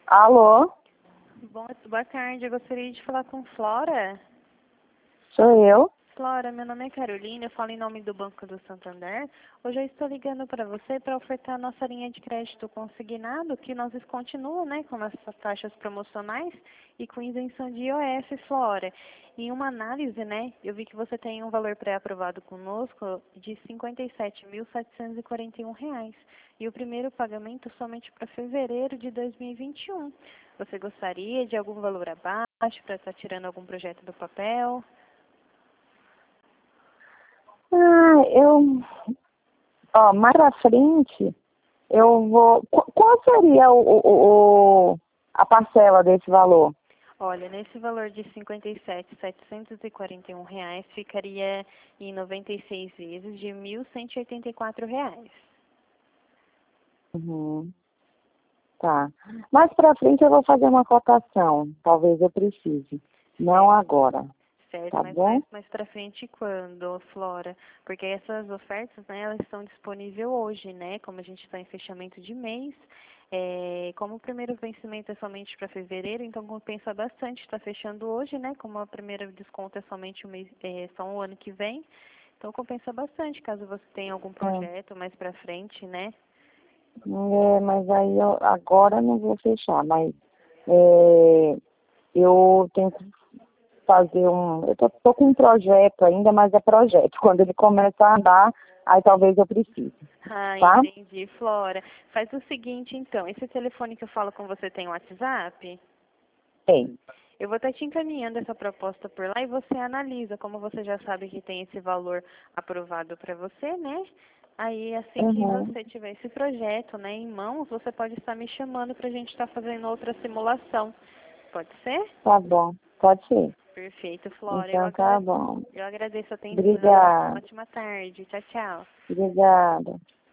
Alô, Boa tarde, eu gostaria de falar com Flora. sou eu. Flora, meu nome é Carolina, eu falo em nome do Banco do Santander. Hoje eu estou ligando para você para ofertar nossa linha de crédito consignado, que nós continuam, né, com nossas taxas promocionais e com isenção de IOF, Flora. Em uma análise, né, eu vi que você tem um valor pré-aprovado conosco de R$ 57.741. E o primeiro pagamento somente para fevereiro de 2021. Você gostaria de algum valor abaixo para estar tirando algum projeto do papel? Eu, mais pra frente, eu vou. Qual seria a parcela desse valor? Olha, nesse valor de R$ 57.741 ficaria em 96 vezes de R$ 1.184. Uhum, tá. Mais pra frente eu vou fazer uma cotação. Talvez eu precise. Não Certo, agora, certo, tá mas bom? mais para frente quando, Flora? Porque essas ofertas, né, elas estão disponíveis hoje, né? Como a gente está em fechamento de mês, como o primeiro vencimento é somente para fevereiro, então compensa bastante estar fechando hoje, né? Como a primeira desconto é somente só um ano que vem, então compensa bastante caso você tenha algum projeto mais para frente, né? Mas aí eu agora não vou fechar, mas é, eu tenho que fazer um. Eu tô com um projeto ainda, mas é projeto. Quando ele começa a andar, aí talvez eu precise, Ah, tá? entendi, Flora. Faz o seguinte, então, esse telefone que eu falo com você tem WhatsApp? Tem. Eu vou estar te encaminhando essa proposta por lá e você analisa, como você já sabe que tem esse valor aprovado para você, né? Aí, assim que Uhum. você tiver esse projeto, né, em mãos, você pode estar me chamando para a gente estar fazendo outra simulação. Pode ser? Tá bom. Pode ser. Perfeito, Flora. Então tá bom. Eu agradeço a atenção. Obrigada. Ótima tarde. Tchau, tchau. Obrigada.